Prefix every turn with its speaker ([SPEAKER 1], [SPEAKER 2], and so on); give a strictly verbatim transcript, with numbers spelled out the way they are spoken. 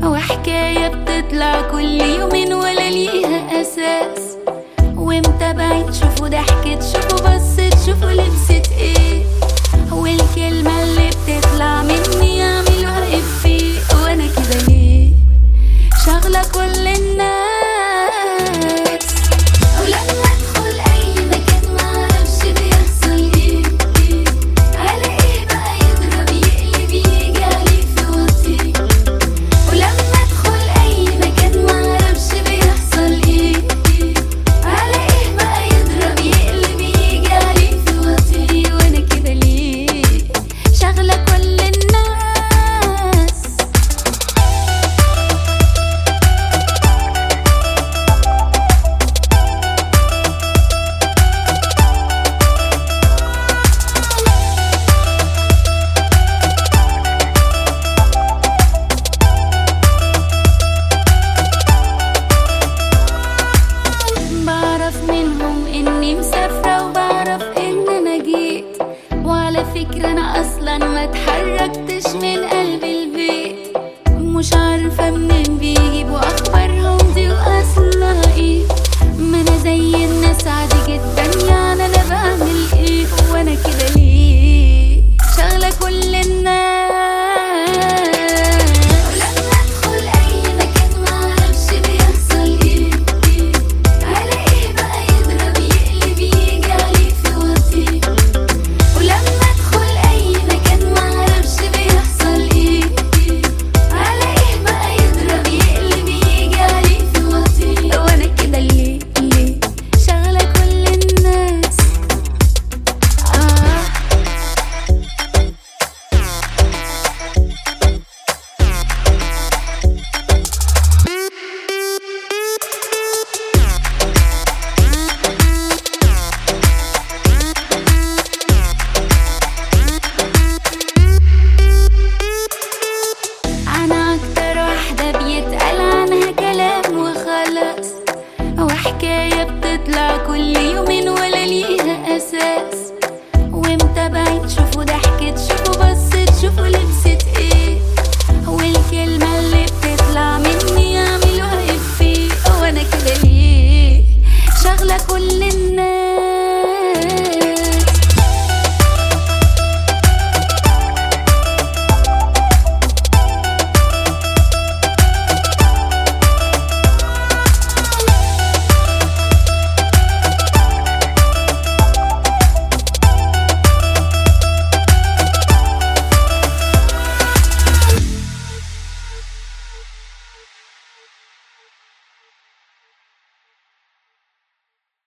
[SPEAKER 1] وحكاية بتطلع كل يومين ولا ليها أساس. ومتابعين شوفوا ضحكت شوفوا بصت شوفوا لبست ايه، والكلمة اللي بتطلع مني يعملوها إفيه. وانا كده ليه شغلة كل الناس؟ ولما ادخل اي مكان معرفش بيحصل ايه، على ايه بقى يضرب يقلب يجي عليه في وطي. ولما ادخل اي مكان معرفش بيحصل ايه، على ايه بقى يضرب يقلب يجي عليه في وطي. وانا كده ليه شغلة كل الناس؟ بعرف منهم اني مسافرة وبعرف ان انا جيت، وعلى فكرة انا اصلا ما اتحركتش من قلب البيت. مش عارفة منين بيجيبوا اخبارهم دي واصلها ايه، ما انا زي الناس عادي جدا يعني.